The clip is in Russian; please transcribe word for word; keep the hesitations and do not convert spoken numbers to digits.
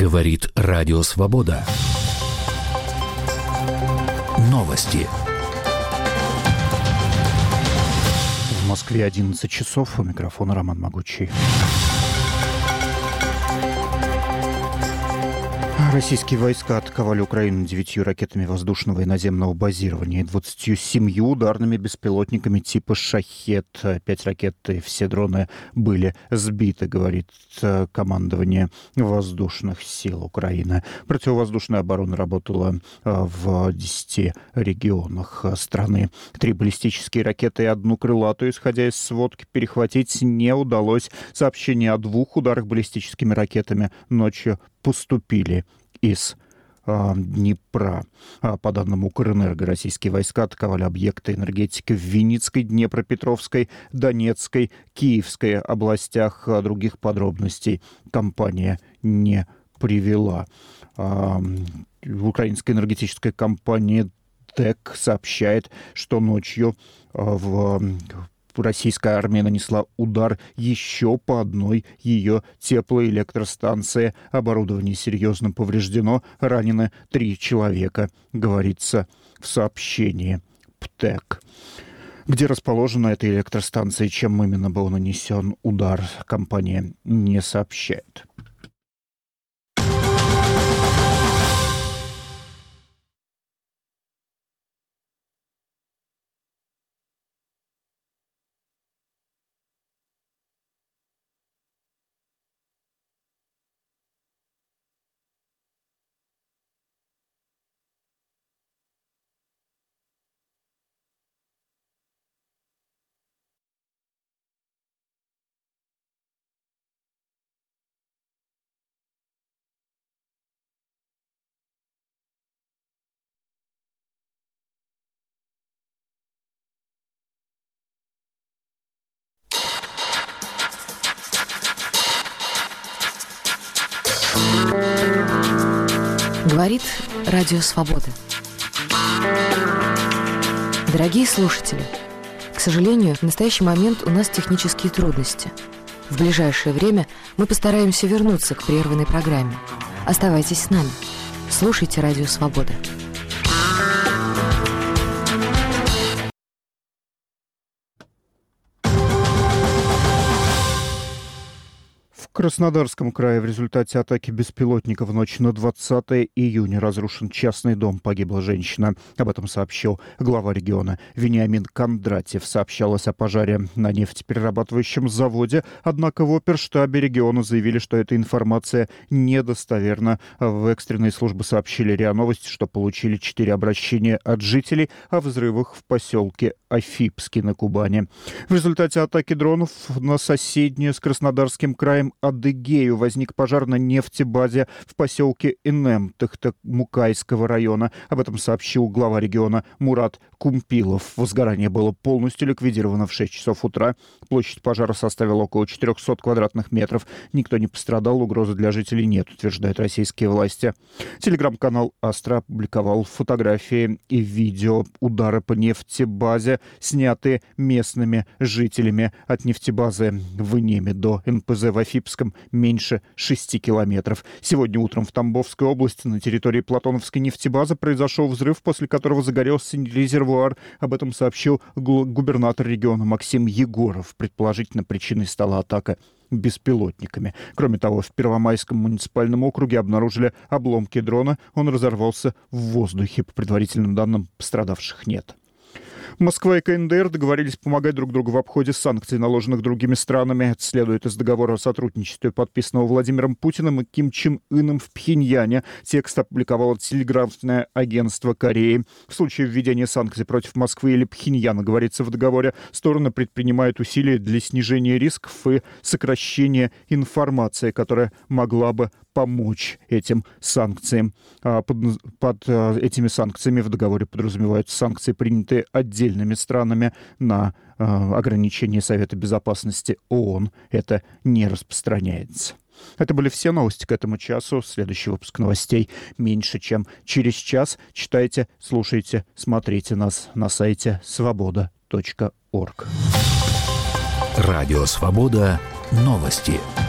Говорит Радио Свобода. Новости. В Москве одиннадцать часов. У микрофона Роман Могучий. Российские войска атаковали Украину девятью ракетами воздушного и наземного базирования и двадцатью семью ударными беспилотниками типа «Шахед». Пять ракет и все дроны были сбиты, говорит командование воздушных сил Украины. Противовоздушная оборона работала в десяти регионах страны. Три баллистические ракеты и одну крылатую, исходя из сводки, перехватить не удалось. Сообщение о двух ударах баллистическими ракетами ночью поступили из э, Днепра. А по данным Укрэнерго, российские войска атаковали объекты энергетики в Винницкой, Днепропетровской, Донецкой, Киевской областях. А других подробностей компания не привела. А, украинская энергетическая компания ТЭК сообщает, что ночью в российская армия нанесла удар еще по одной ее теплоэлектростанции. Оборудование серьезно повреждено, ранены три человека, говорится в сообщении ПТЭК. Где расположена эта электростанция и чем именно был нанесен удар, компания не сообщает. Говорит Радио Свобода. Дорогие слушатели, к сожалению, в настоящий момент у нас технические трудности. В ближайшее время мы постараемся вернуться к прерванной программе. Оставайтесь с нами. Слушайте Радио Свобода. В Краснодарском крае в результате атаки беспилотника в ночь на двадцатое июня разрушен частный дом, погибла женщина. Об этом сообщил глава региона Вениамин Кондратьев. Сообщалось о пожаре на нефтеперерабатывающем заводе, однако в оперштабе региона заявили, что эта информация недостоверна. В экстренные службы сообщили РИА Новости, что получили четыре обращения от жителей о взрывах в поселке Афипский на Кубани. В результате атаки дронов на соседнюю с Краснодарским краем Адыгею возник пожар на нефтебазе в поселке Энем Тахтамукайского района. Об этом сообщил глава региона Мурат Кумпилов. Возгорание было полностью ликвидировано в шесть часов утра. Площадь пожара составила около четыреста квадратных метров. Никто не пострадал, угрозы для жителей нет, утверждают российские власти. Телеграм-канал «Астра» опубликовал фотографии и видео удара по нефтебазе, снятые местными жителями. От нефтебазы в Энеме до эн пэ зэ в Афипском меньше шести километров. Сегодня утром в Тамбовской области на территории Платоновской нефтебазы произошел взрыв, после которого загорелся резервуар. Об этом сообщил губернатор региона Максим Егоров. Предположительно, причиной стала атака беспилотниками. Кроме того, в Первомайском муниципальном округе обнаружили обломки дрона. Он разорвался в воздухе. По предварительным данным, пострадавших нет. Москва и ка эн дэ эр договорились помогать друг другу в обходе санкций, наложенных другими странами. Это следует из договора о сотрудничестве, подписанного Владимиром Путиным и Ким Чен Ыном в Пхеньяне. Текст опубликовало телеграфное агентство Кореи. В случае введения санкций против Москвы или Пхеньяна, говорится в договоре, стороны предпринимают усилия для снижения рисков и сокращения информации, которая могла бы помочь этим санкциям. Под, под этими санкциями в договоре подразумеваются санкции, принятые отдельными странами на э, ограничение Совета Безопасности ООН. Это не распространяется. Это были все новости к этому часу. Следующий выпуск новостей меньше, чем через час. Читайте, слушайте, смотрите нас на сайте свобода точка орг. Радио Свобода. Новости.